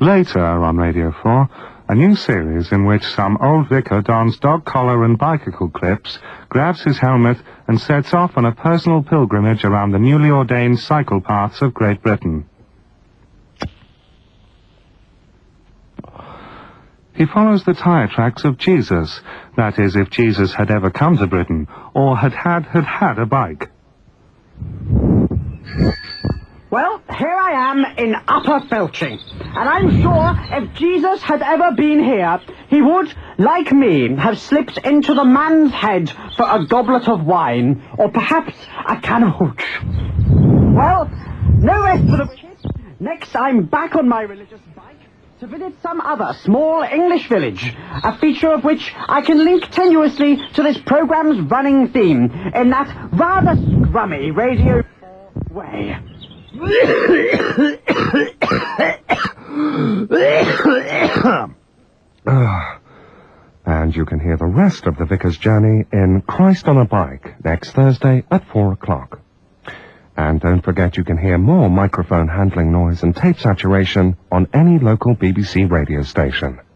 Later on Radio 4, a new series in which some old vicar dons dog collar and bicycle clips, grabs his helmet and sets off on a personal pilgrimage around the newly ordained cycle paths of Great Britain. He follows the tyre tracks of Jesus, that is, if Jesus had ever come to Britain, or had a bike. Well, here I am in Upper Felching, and I'm sure if Jesus had ever been here, he would, like me, have slipped into the man's head for a goblet of wine, or perhaps a can of hooch. Well, no rest for the wicked. Next, I'm back on my religious bike to visit some other small English village, a feature of which I can link tenuously to this programme's running theme, in that rather scrummy Radio way. And you can hear the rest of the Vicar's journey in Christ on a Bike next Thursday at 4 o'clock. And don't forget you can hear more microphone handling noise and tape saturation on any local BBC radio station.